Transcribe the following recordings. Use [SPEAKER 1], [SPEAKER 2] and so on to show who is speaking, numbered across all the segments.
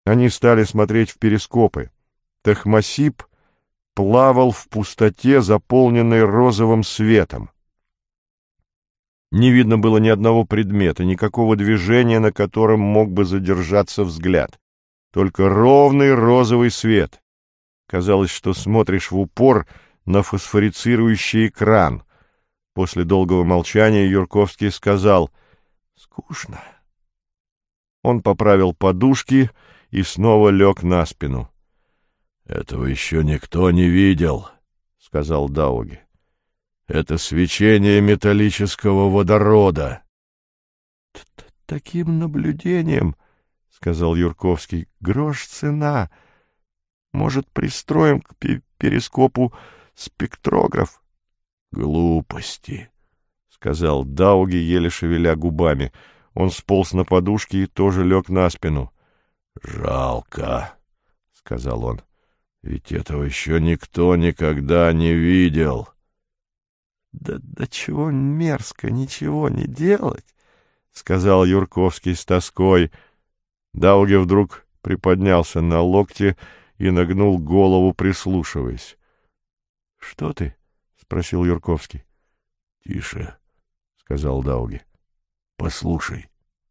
[SPEAKER 1] Они стали смотреть в перископы. Тахмасип плавал в пустоте, заполненной розовым светом. Не видно было ни одного предмета, никакого движения, на котором мог бы задержаться взгляд. Только ровный розовый свет. Казалось, что смотришь в упор на фосфорицирующий экран. После долгого молчания Юрковский сказал: «Скучно». Он поправил подушки и снова лег на спину. «Этого еще никто не видел», — сказал Дауги. «Это свечение металлического водорода». «Таким наблюдением, — сказал Юрковский, — грош цена. Может, пристроим к перископу спектрограф?» «Глупости», — сказал Дауги, еле шевеля губами. Он сполз на подушки и тоже лег на спину. «Жалко», — сказал он, — «ведь этого еще никто никогда не видел». Да чего мерзко ничего не делать, — сказал Юрковский с тоской. Дауги вдруг приподнялся на локте и нагнул голову, прислушиваясь. — Что ты? — спросил Юрковский. — Тише, — сказал Дауги. — Послушай.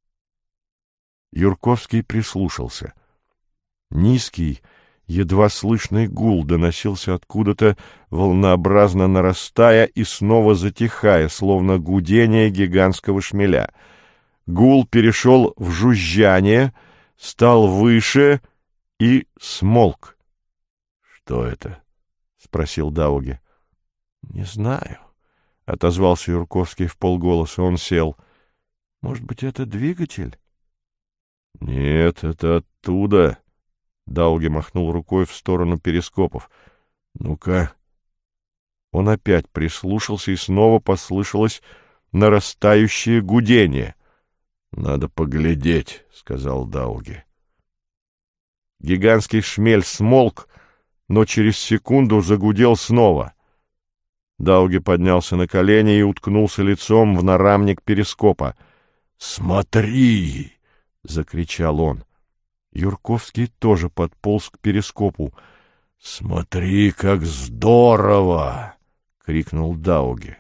[SPEAKER 1] Юрковский прислушался. Низкий, едва слышный гул доносился откуда-то, волнообразно нарастая и снова затихая, словно гудение гигантского шмеля. Гул перешел в жужжание, стал выше и смолк. — Что это? — спросил Дауги. — Не знаю, — отозвался Юрковский вполголоса. Он сел. — Может быть, это двигатель? — Нет, это оттуда. Дауги махнул рукой в сторону перископов. — Ну-ка. Он опять прислушался, и снова послышалось нарастающее гудение. — Надо поглядеть, — сказал Дауги. Гигантский шмель смолк, но через секунду загудел снова. Дауги поднялся на колени и уткнулся лицом в нарамник перископа. — Смотри! — закричал он. Юрковский тоже подполз к перископу. — Смотри, как здорово! — крикнул Дауги.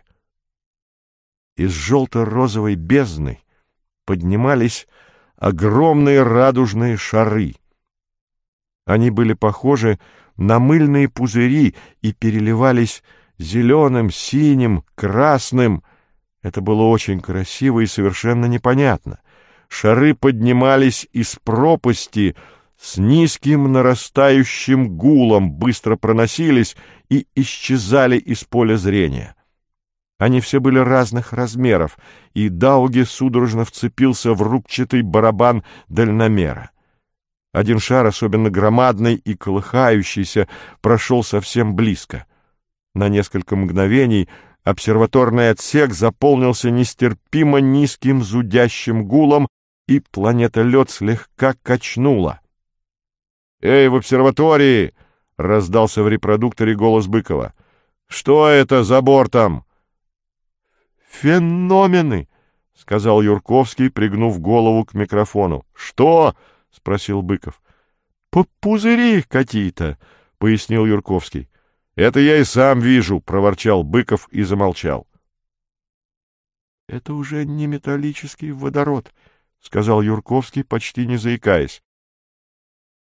[SPEAKER 1] Из желто-розовой бездны поднимались огромные радужные шары. Они были похожи на мыльные пузыри и переливались зеленым, синим, красным. Это было очень красиво и совершенно непонятно. Шары поднимались из пропасти с низким нарастающим гулом, быстро проносились и исчезали из поля зрения. Они все были разных размеров, и Дауги судорожно вцепился в рубчатый барабан дальномера. Один шар, особенно громадный и колыхающийся, прошел совсем близко. На несколько мгновений обсерваторный отсек заполнился нестерпимо низким зудящим гулом, и планета-лед слегка качнула. «Эй, в обсерватории!» — раздался в репродукторе голос Быкова. «Что это за бортом?» «Феномены!» — сказал Юрковский, пригнув голову к микрофону. «Что?» — спросил Быков. «Пузыри какие-то», — пояснил Юрковский. «Это я и сам вижу», — проворчал Быков и замолчал. «Это уже не металлический водород», — сказал Юрковский, почти не заикаясь.